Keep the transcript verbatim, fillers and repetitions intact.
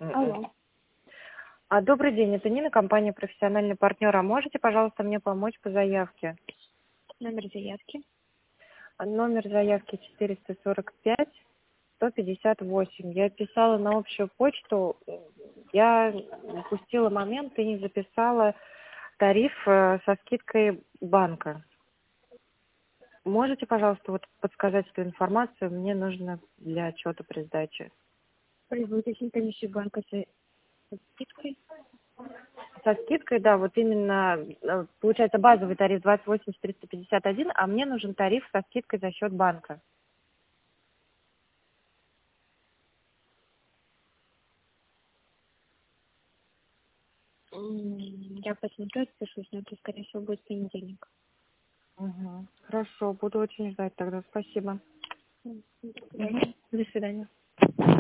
Алло. А, добрый день, это Нина, компания «Профессиональный партнер». А можете, пожалуйста, мне помочь по заявке? Номер заявки. Номер заявки четыреста сорок пять сто пятьдесят восемь. Я писала на общую почту, я упустила момент и не записала тариф э, со скидкой банка. Можете, пожалуйста, вот подсказать эту информацию? Мне нужно для отчета при сдаче. Производитель комиссии банка со со скидкой. Со скидкой, да, вот именно, э, получается, базовый тариф двадцать восемь триста пятьдесят один, а мне нужен тариф со скидкой за счет банка. М, Я посмотрю, отпишусь, но это, скорее всего, будет понедельник. Угу. Хорошо, буду очень ждать тогда. Спасибо. М, До свидания. До свидания.